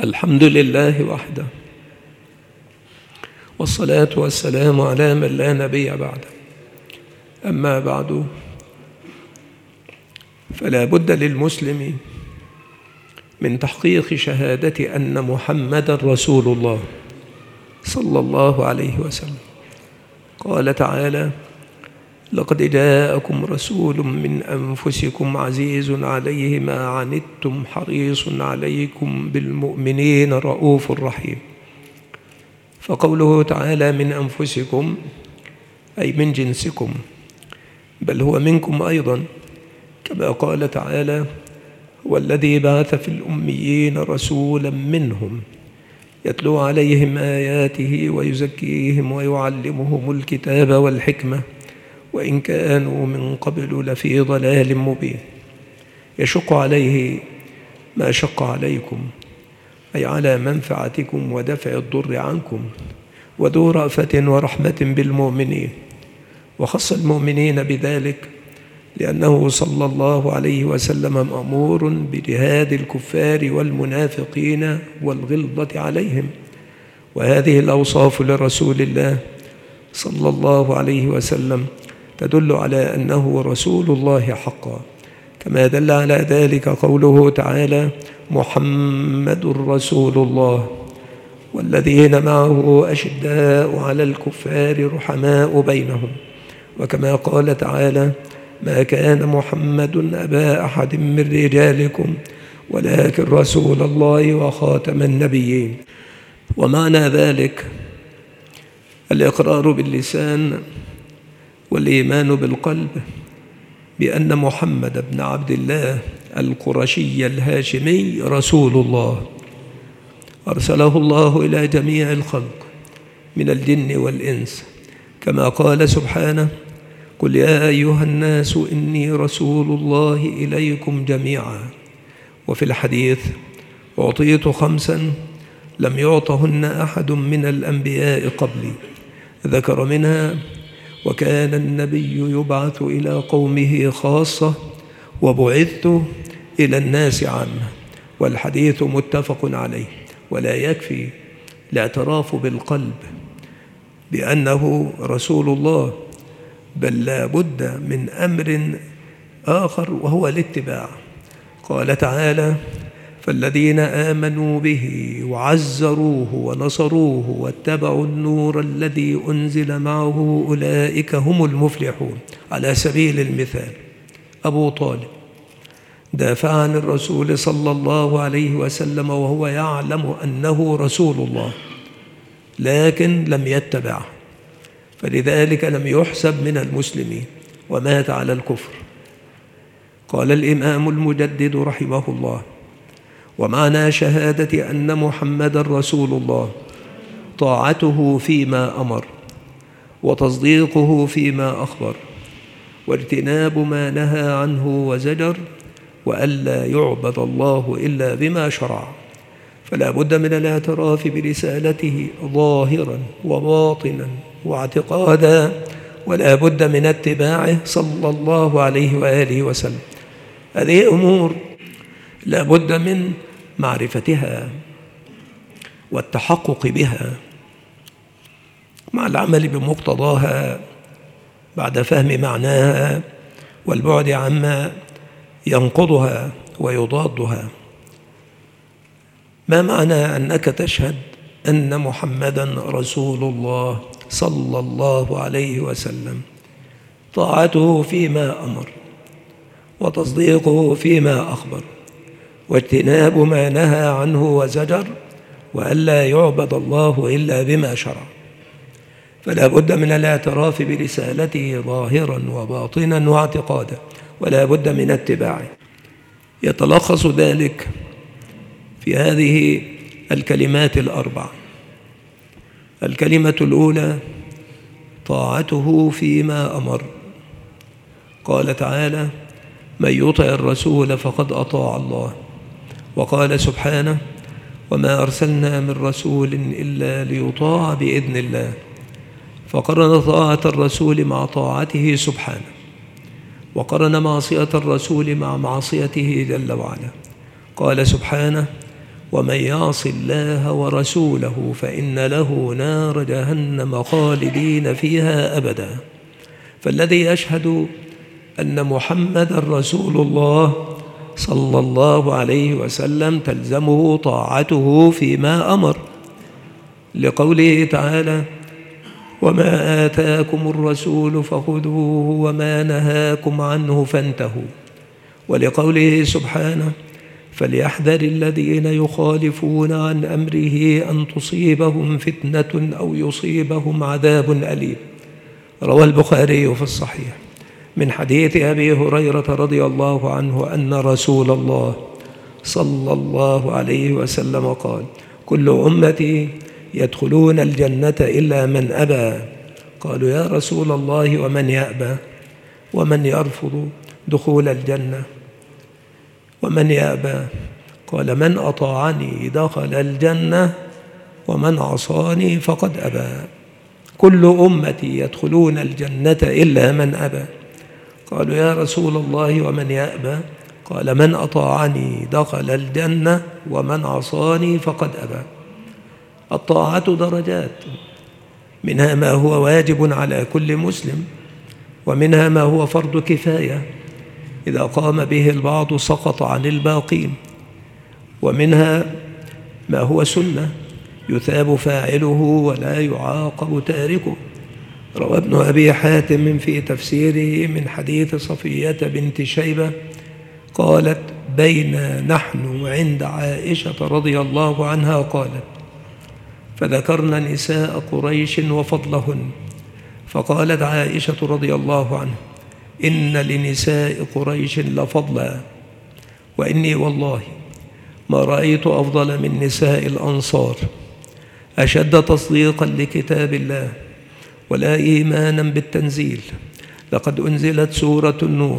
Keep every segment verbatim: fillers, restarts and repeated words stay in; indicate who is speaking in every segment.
Speaker 1: الحمد لله وحده، والصلاة والسلام على من لا نبي بعده. أما بعد، فلا بد للمسلم من تحقيق شهادة أن محمدًا رسول الله صلى الله عليه وسلم. قال تعالى: لقد جاءكم رسول من أنفسكم عزيز عليه ما عنتم حريص عليكم بالمؤمنين رؤوف رحيم. فقوله تعالى من أنفسكم أي من جنسكم، بل هو منكم أيضا، كما قال تعالى: والذي بعث في الأميين رسولا منهم يتلو عليهم آياته ويزكيهم ويعلمهم الكتاب والحكمة وإن كانوا من قبل لفي ضلال مبين. يشق عليه ما شق عليكم، أي على منفعتكم ودفع الضر عنكم، وذو رأفة ورحمة بالمؤمنين. وخص المؤمنين بذلك لأنه صلى الله عليه وسلم مأمور بجهاد الكفار والمنافقين والغلظة عليهم، وهذه الأوصاف لرسول الله صلى الله عليه وسلم تدل على أنه رسول الله حقا، كما دل على ذلك قوله تعالى: محمد رسول الله والذين معه أشداء على الكفار رحماء بينهم. وكما قال تعالى: ما كان محمد أبا أحد من رجالكم ولكن رسول الله وخاتم النبيين. ومعنى ذلك الإقرار باللسان والإيمان بالقلب بأن محمد بن عبد الله القرشي الهاشمي رسول الله، أرسله الله إلى جميع الخلق من الجن والإنس، كما قال سبحانه: قل يا أيها الناس إني رسول الله إليكم جميعا. وفي الحديث: أعطيت خمسا لم يعطهن أحد من الأنبياء قبلي، ذكر منها: وكان النبي يبعث إلى قومه خاصة وبعثت إلى الناس عامة. والحديث متفق عليه. ولا يكفي الاعتراف بالقلب بأنه رسول الله، بل لا بد من أمر آخر وهو الاتباع. قال تعالى: فالذين آمنوا به وعزروه ونصروه واتبعوا النور الذي أنزل معه أولئك هم المفلحون. على سبيل المثال، أبو طالب دافع عن الرسول صلى الله عليه وسلم وهو يعلم أنه رسول الله، لكن لم يتبعه، فلذلك لم يحسب من المسلمين ومات على الكفر. قال الإمام المجدد رحمه الله: ومعنى شهادة أن محمد رسول الله طاعته فيما أمر، وتصديقه فيما أخبر، واجتناب ما نهى عنه وزجر، وألا يعبد الله إلا بما شرع. فلا بد من الاعتراف برسالته ظاهرا وباطنا واعتقادا، ولا بد من اتباعه صلى الله عليه وآله وسلم. هذه أمور لا بد من معرفتها والتحقق بها مع العمل بمقتضاها بعد فهم معناها والبعد عما ينقضها ويضادها. ما معنى أنك تشهد أن محمدًا رسول الله صلى الله عليه وسلم؟ طاعته فيما أمر، وتصديقه فيما أخبر، واجتناب ما نهى عنه وزجر، وألا يعبد الله إلا بما شرع. فلا بد من الاعتراف برسالته ظاهرا وباطنا واعتقادا، ولا بد من اتباعه. يتلخص ذلك في هذه الكلمات الأربع. الكلمة الأولى: طاعته فيما أمر. قال تعالى: من يطع الرسول فقد أطاع الله. وقال سبحانه: وما أرسلنا من رسول إلا ليطاع بإذن الله. فقرن طاعة الرسول مع طاعته سبحانه، وقرن معصية الرسول مع معصيته جل وعلا. قال سبحانه: ومن يعص الله ورسوله فإن له نار جهنم خالدين فيها أبدا. فالذي يشهد أن محمدًا رسول الله صلى الله عليه وسلم تلزمه طاعته فيما أمر، لقوله تعالى: وما آتاكم الرسول فخذوه وما نهاكم عنه فانتهوا، ولقوله سبحانه: فليحذر الذين يخالفون عن أمره أن تصيبهم فتنة أو يصيبهم عذاب أليم. روى البخاري في الصحيح من حديث أبي هريرة رضي الله عنه أن رسول الله صلى الله عليه وسلم قال: كل أمتي يدخلون الجنة إلا من أبى. قالوا: يا رسول الله ومن يأبى؟ ومن يرفض دخول الجنة؟ ومن يأبى؟ قال: من أطاعني دخل الجنة ومن عصاني فقد أبى. كل أمتي يدخلون الجنة إلا من أبى. قالوا: يا رسول الله ومن يأبى؟ قال: من أطاعني دخل الجنة ومن عصاني فقد أبى. الطاعة درجات، منها ما هو واجب على كل مسلم، ومنها ما هو فرض كفاية إذا قام به البعض سقط عن الباقين، ومنها ما هو سنة يثاب فاعله ولا يعاقب تاركه. روى ابن أبي حاتم في تفسيره من حديث صفية بنت شيبة قالت: بين نحن عند عائشة رضي الله عنها قالت: فذكرنا نساء قريش وفضلهن، فقالت عائشة رضي الله عنها: إن لنساء قريش لفضلا، وإني والله ما رأيت أفضل من نساء الأنصار، أشد تصديقا لكتاب الله ولا إيمانا بالتنزيل. لقد أنزلت سورة النور: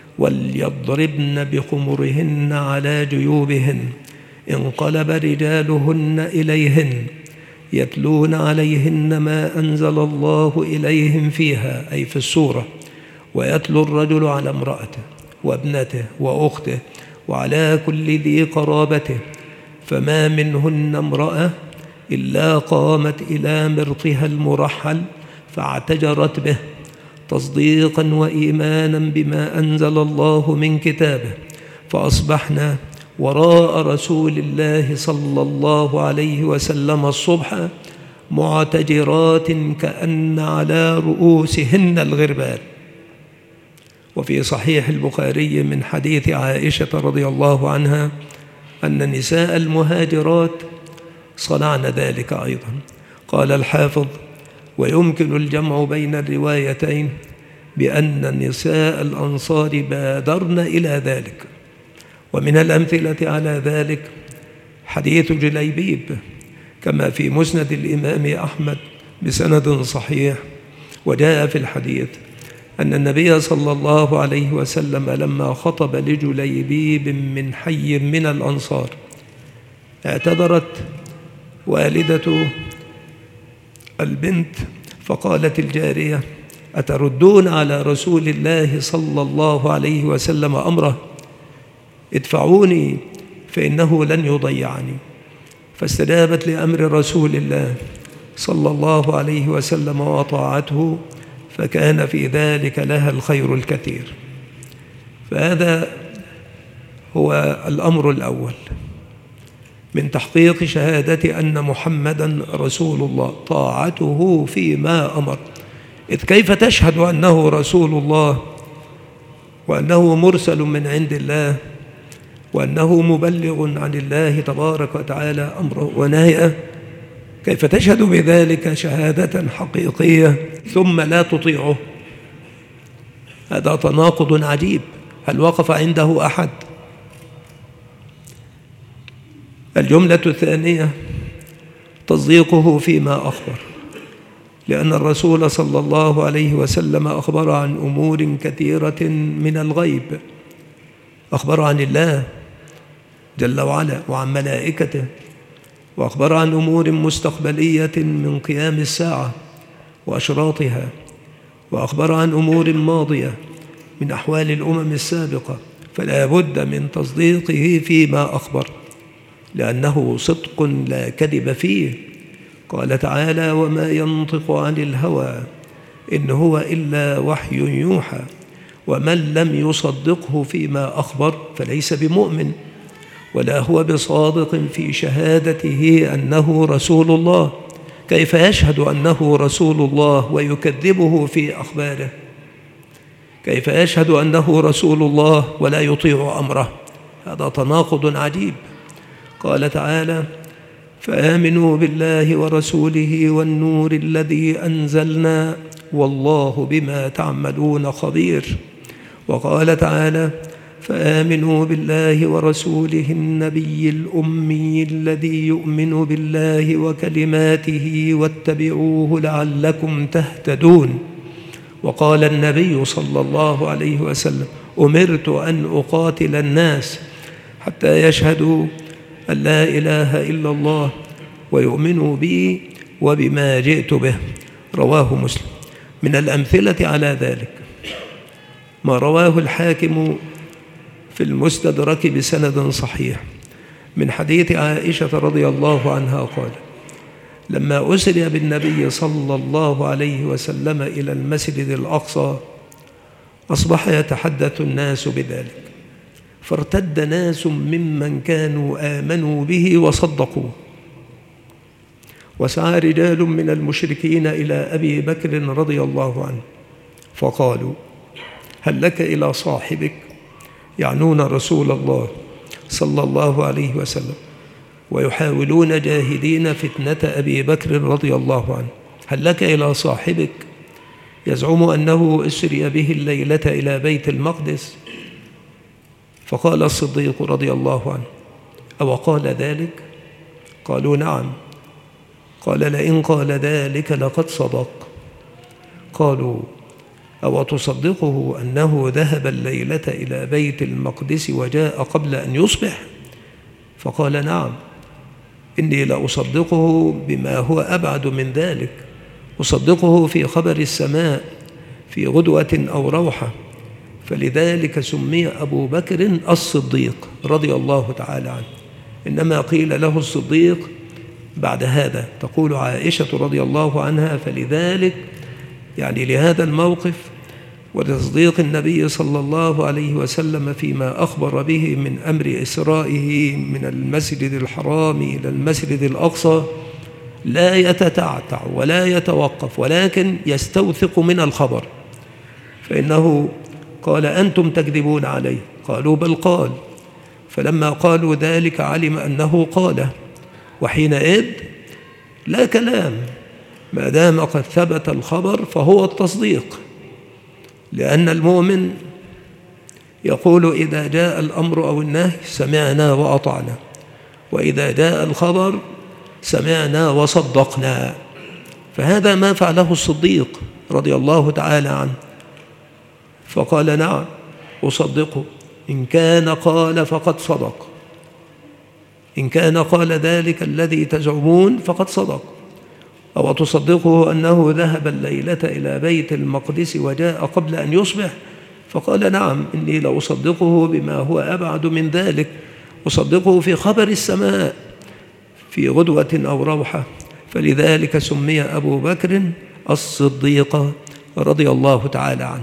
Speaker 1: وليضربن بخمرهن على جيوبهن انقلب رجالهن إليهن يتلون عليهن ما أنزل الله إليهم فيها، أي في السورة، ويتلو الرجل على امرأته وابنته وأخته وعلى كل ذي قرابته، فما منهن امرأة إلا قامت إلى مرطها المرحل فاعتجرت به تصديقا وإيمانا بما أنزل الله من كتابه، فأصبحنا وراء رسول الله صلى الله عليه وسلم الصبح معتجرات كأن على رؤوسهن الغربان. وفي صحيح البخاري من حديث عائشة رضي الله عنها أن نساء المهاجرات صنعن ذلك أيضا. قال الحافظ: ويمكن الجمع بين الروايتين بأن نساء الأنصار بادرن إلى ذلك. ومن الأمثلة على ذلك حديث جليبيب كما في مسند الإمام أحمد بسند صحيح. وجاء في الحديث أن النبي صلى الله عليه وسلم لما خطب لجليبيب من حي من الأنصار اعتذرت والدة البنت فقالت الجارية: أتردون على رسول الله صلى الله عليه وسلم أمره؟ ادفعوني فإنه لن يضيعني. فاستجابت لأمر رسول الله صلى الله عليه وسلم وطاعته، فكان في ذلك لها الخير الكثير. فهذا هو الأمر الأول من تحقيق شهادة أن محمدًا رسول الله، طاعته فيما أمر. إذ كيف تشهد أنه رسول الله وأنه مرسل من عند الله وأنه مبلغ عن الله تبارك وتعالى أمره ونهيه؟ كيف تشهد بذلك شهادة حقيقية ثم لا تطيعه؟ هذا تناقض عجيب. هل وقف عنده أحد؟ الجملة الثانية تصديقه فيما أخبر، لأن الرسول صلى الله عليه وسلم أخبر عن أمور كثيرة من الغيب، أخبر عن الله جل وعلا وعن ملائكته، وأخبر عن أمور مستقبلية من قيام الساعة وأشراطها، وأخبر عن أمور ماضية من أحوال الأمم السابقة، فلا بد من تصديقه فيما أخبر. لأنه صدق لا كذب فيه. قال تعالى: وما ينطق عن الهوى إن هو إلا وحي يوحى. ومن لم يصدقه فيما أخبر فليس بمؤمن، ولا هو بصادق في شهادته أنه رسول الله. كيف يشهد أنه رسول الله ويكذبه في أخباره؟ كيف يشهد أنه رسول الله ولا يطيع أمره؟ هذا تناقض عجيب. قال تعالى: فآمنوا بالله ورسوله والنور الذي أنزلنا والله بما تعملون خبير. وقال تعالى: فآمنوا بالله ورسوله النبي الأمي الذي يؤمن بالله وكلماته واتبعوه لعلكم تهتدون. وقال النبي صلى الله عليه وسلم: أمرت أن أقاتل الناس حتى يشهدوا أن لا إله إلا الله ويؤمنوا بي وبما جئت به. رواه مسلم. من الأمثلة على ذلك ما رواه الحاكم في المستدرك بسند صحيح من حديث عائشة رضي الله عنها قال: لما أسري بالنبي صلى الله عليه وسلم إلى المسجد الأقصى أصبح يتحدث الناس بذلك، فارتد ناس ممن كانوا آمنوا به وصدقوه، وسعى رجال من المشركين إلى أبي بكر رضي الله عنه فقالوا: هل لك إلى صاحبك؟ يعنون رسول الله صلى الله عليه وسلم، ويحاولون جاهدين فتنة أبي بكر رضي الله عنه. هل لك إلى صاحبك يزعم أنه أسري به الليلة إلى بيت المقدس؟ فقال الصديق رضي الله عنه: أو قال ذلك؟ قالوا: نعم. قال: لئن قال ذلك لقد صدق. قالوا: أو تصدقه أنه ذهب الليلة إلى بيت المقدس وجاء قبل أن يصبح؟ فقال: نعم، إني لأصدقه بما هو أبعد من ذلك، أصدقه في خبر السماء في غدوة أو روحة، فلذلك سمي أبو بكر الصديق رضي الله تعالى عنه. إنما قيل له الصديق بعد هذا. تقول عائشة رضي الله عنها: فلذلك يعني لهذا الموقف وتصديق النبي صلى الله عليه وسلم فيما أخبر به من أمر إسرائه من المسجد الحرام إلى المسجد الأقصى لا يتتعتع ولا يتوقف، ولكن يستوثق من الخبر، فإنه قال: أنتم تكذبون عليه. قالوا: بل قال. فلما قالوا ذلك علم أنه قاله، وحينئذ لا كلام، ما دام قد ثبت الخبر فهو التصديق، لأن المؤمن يقول إذا جاء الأمر أو النهي سمعنا وأطعنا، وإذا جاء الخبر سمعنا وصدقنا. فهذا ما فعله الصديق رضي الله تعالى عنه، فقال: نعم أصدقه، إن كان قال فقد صدق، إن كان قال ذلك الذي تزعمون فقد صدق. أو تصدقه أنه ذهب الليلة إلى بيت المقدس وجاء قبل أن يصبح؟ فقال: نعم، إني لأصدقه بما هو أبعد من ذلك، أصدقه في خبر السماء في غدوة أو روحة، فلذلك سمي أبو بكر الصديق رضي الله تعالى عنه.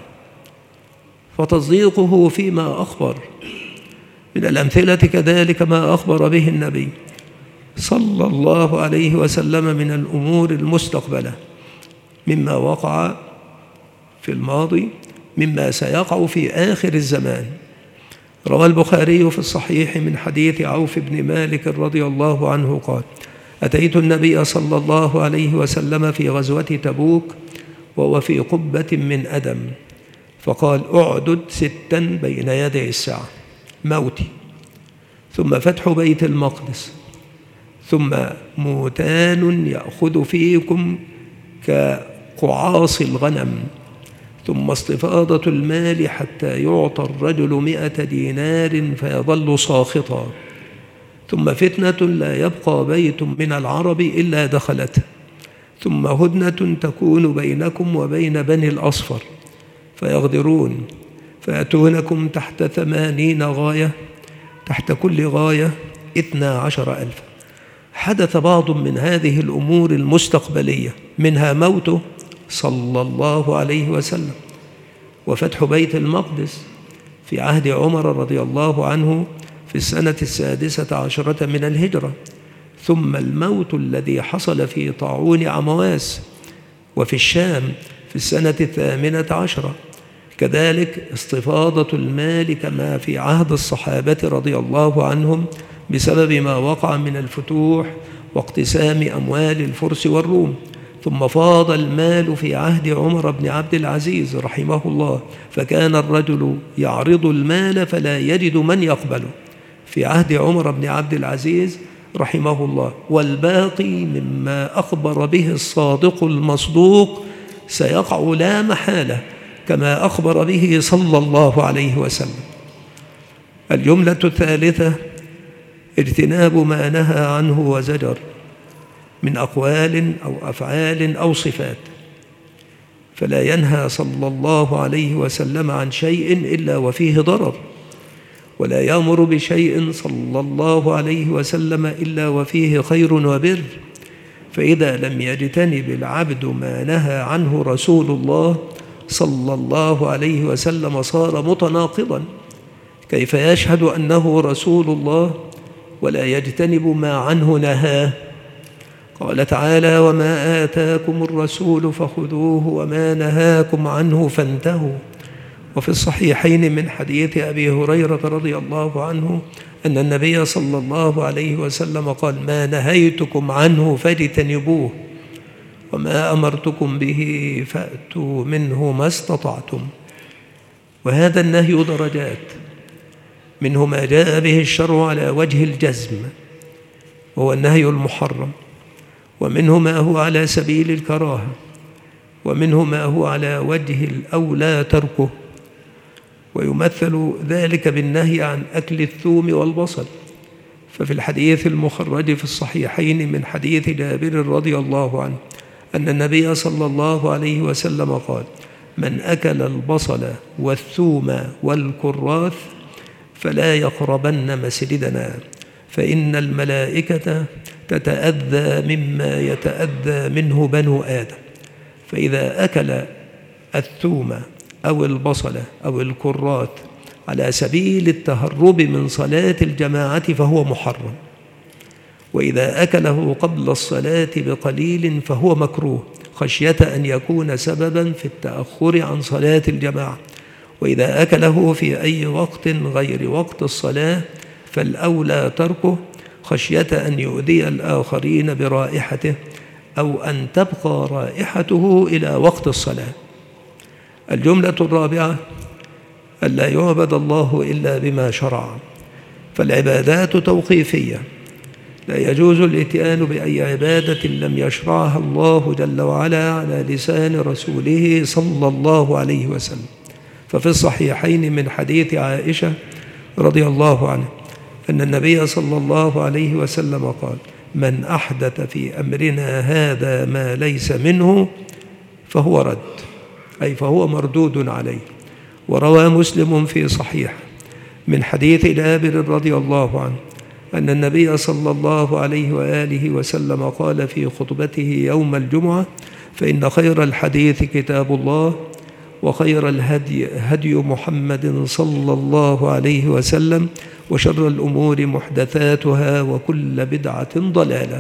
Speaker 1: فتصديقه فيما أخبر. من الأمثلة كذلك ما أخبر به النبي صلى الله عليه وسلم من الأمور المستقبلة مما وقع في الماضي، مما سيقع في آخر الزمان. روى البخاري في الصحيح من حديث عوف بن مالك رضي الله عنه قال: أتيت النبي صلى الله عليه وسلم في غزوة تبوك وهو في قبة من أدم، فقال: أعدد ستا بين يدي الساعة، موتي، ثم فتح بيت المقدس، ثم موتان يأخذ فيكم كقعاص الغنم، ثم استفاضة المال حتى يعطى الرجل مئة دينار فيظل ساخطا، ثم فتنة لا يبقى بيت من العرب إلا دخلته، ثم هدنة تكون بينكم وبين بني الأصفر فيغدرون فيأتونكم تحت ثمانين غاية، تحت كل غاية اثنا عشر ألفا. حدث بعض من هذه الأمور المستقبلية، منها موته صلى الله عليه وسلم، وفتح بيت المقدس في عهد عمر رضي الله عنه في السنة السادسة عشرة من الهجرة، ثم الموت الذي حصل في طاعون عمواس وفي الشام في السنة الثامنة عشرة. كذلك استفاضة المال كما في عهد الصحابة رضي الله عنهم بسبب ما وقع من الفتوح واقتسام أموال الفرس والروم. ثم فاض المال في عهد عمر بن عبد العزيز رحمه الله، فكان الرجل يعرض المال فلا يجد من يقبله في عهد عمر بن عبد العزيز رحمه الله، والباقي مما أخبر به الصادق المصدوق سيقع لا محالة كما أخبر به صلى الله عليه وسلم. الجملة الثالثة اجتناب ما نهى عنه وزجر من أقوال أو أفعال أو صفات، فلا ينهى صلى الله عليه وسلم عن شيء إلا وفيه ضرر، ولا يأمر بشيء صلى الله عليه وسلم إلا وفيه خير وبر. فإذا لم يجتنب العبد ما نهى عنه رسول الله صلى الله عليه وسلم صار متناقضا. كيف يشهد أنه رسول الله ولا يجتنب ما عنه نهاه؟ قال تعالى: وما آتاكم الرسول فخذوه وما نهاكم عنه فانتهوا. وفي الصحيحين من حديث أبي هريرة رضي الله عنه أن النبي صلى الله عليه وسلم قال: ما نهيتكم عنه فاجتنبوه وما أمرتكم به فأتوا منه ما استطعتم. وهذا النهي درجات، منه ما جاء به الشرع على وجه الجزم وهو النهي المحرم، ومنه ما هو على سبيل الكراهة، ومنه ما هو على وجه الأولى تركه. ويمثل ذلك بالنهي عن أكل الثوم والبصل، ففي الحديث المخرج في الصحيحين من حديث جابر رضي الله عنه أن النبي صلى الله عليه وسلم قال: من أكل البصل والثوم والكراث فلا يقربن مسجدنا، فإن الملائكة تتأذى مما يتأذى منه بنو آدم. فإذا أكل الثوم أو البصل أو الكراث على سبيل التهرب من صلاة الجماعة فهو محرم، وإذا أكله قبل الصلاة بقليل فهو مكروه خشية أن يكون سببا في التأخر عن صلاة الجماعة، وإذا أكله في أي وقت غير وقت الصلاة فالأولى تركه خشية أن يؤذي الآخرين برائحته أو أن تبقى رائحته إلى وقت الصلاة. الجملة الرابعة ألا يعبد الله إلا بما شرع، فالعبادات توقيفية، لا يجوز الاتيان بأي عبادة لم يشرعها الله جل وعلا على لسان رسوله صلى الله عليه وسلم. ففي الصحيحين من حديث عائشة رضي الله عنها أن النبي صلى الله عليه وسلم قال: من أحدث في أمرنا هذا ما ليس منه فهو رد، أي فهو مردود عليه. وروى مسلم في صحيح من حديث جابر رضي الله عنه أن النبي صلى الله عليه وآله وسلم قال في خطبته يوم الجمعة: فإن خير الحديث كتاب الله، وخير الهدي هدي محمد صلى الله عليه وسلم، وشر الأمور محدثاتها، وكل بدعة ضلالة.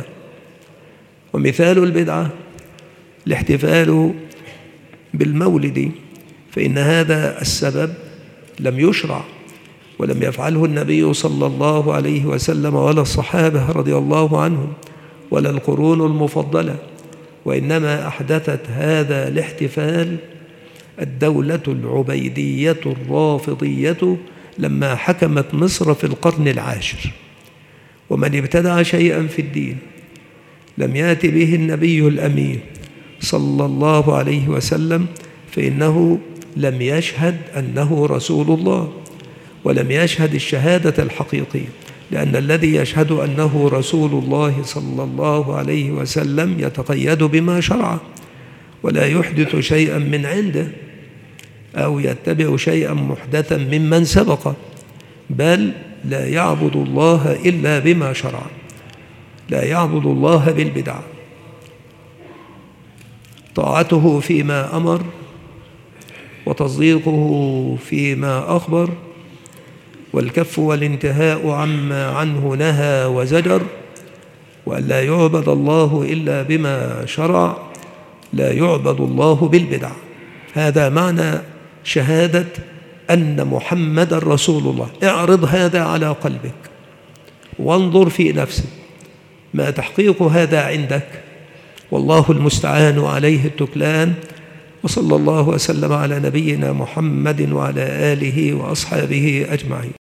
Speaker 1: ومثال البدعة الاحتفال بالمولد، فإن هذا السبب لم يشرع ولم يفعله النبي صلى الله عليه وسلم ولا الصحابة رضي الله عنهم ولا القرون المفضلة، وإنما أحدثت هذا الاحتفال الدولة العبيدية الرافضية لما حكمت مصر في القرن العاشر. ومن ابتدع شيئا في الدين لم يأت به النبي الأمين صلى الله عليه وسلم فإنه لم يشهد أنه رسول الله، ولم يشهد الشهادة الحقيقية، لأن الذي يشهد أنه رسول الله صلى الله عليه وسلم يتقيد بما شرع، ولا يحدث شيئا من عنده أو يتبع شيئا محدثا ممن سبق، بل لا يعبد الله إلا بما شرع، لا يعبد الله بالبدع. طاعته فيما أمر وتصديقه فيما أخبر، والكف والانتهاء عما عنه نهى وزجر، وأن لا يعبد الله إلا بما شرع، لا يعبد الله بالبدع. هذا معنى شهادة أن محمد رسول الله. اعرض هذا على قلبك وانظر في نفسك ما تحقيق هذا عندك، والله المستعان عليه التكلان. وصلى الله وسلم على نبينا محمد وعلى آله وأصحابه أجمعين.